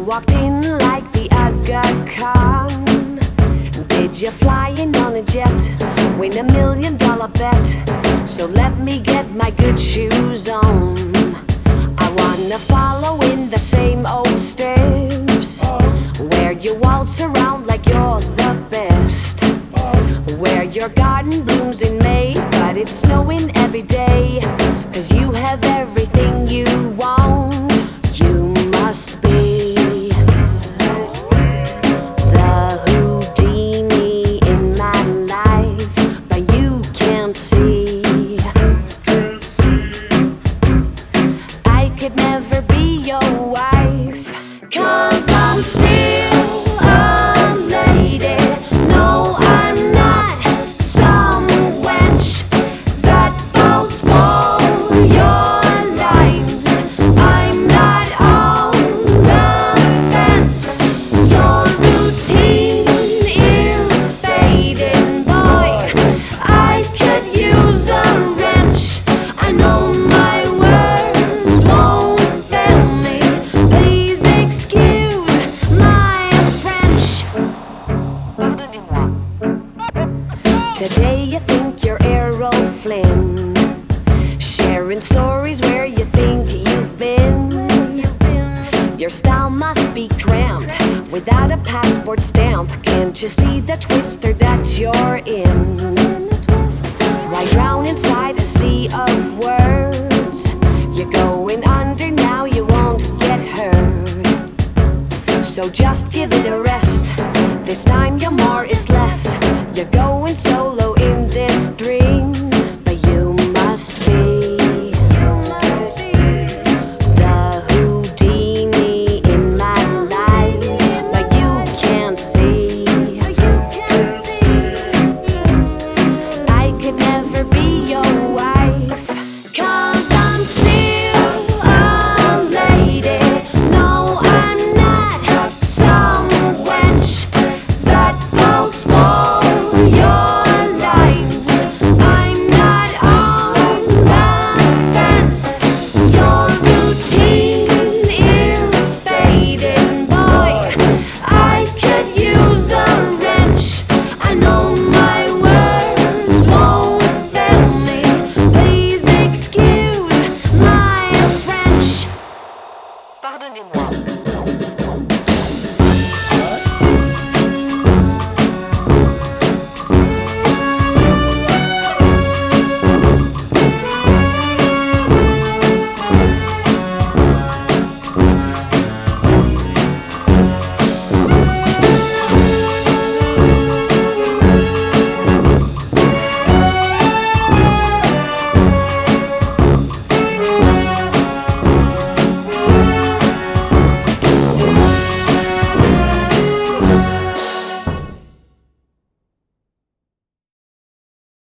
walked in like the Aga Khan. Did you fly in on a jet? Win $1 million bet. So let me get my good shoes on. I wanna follow in the same old steps, where you waltz around like you're the best, where your garden blooms in May, but it's snowing every day. 'Cause you have everything you want. You must be the Houdini in my life, but you can't see. I could never be your wife, 'cause I'm still a lady. No, I'm not some wench that bows for your lines. I'm not all the best. Your routine is fading, boy. I could use a wrench. I know my words won't fail me. Please excuse my French. Today you think you're Errol Flynn, sharing stories where you think you've been. Your style must be cramped without a passport stamp. Can't you see the twister that you're in? Right round inside a sea of words. You're going under now, you won't get hurt. So just give it a rest. This time your more is less. You're going so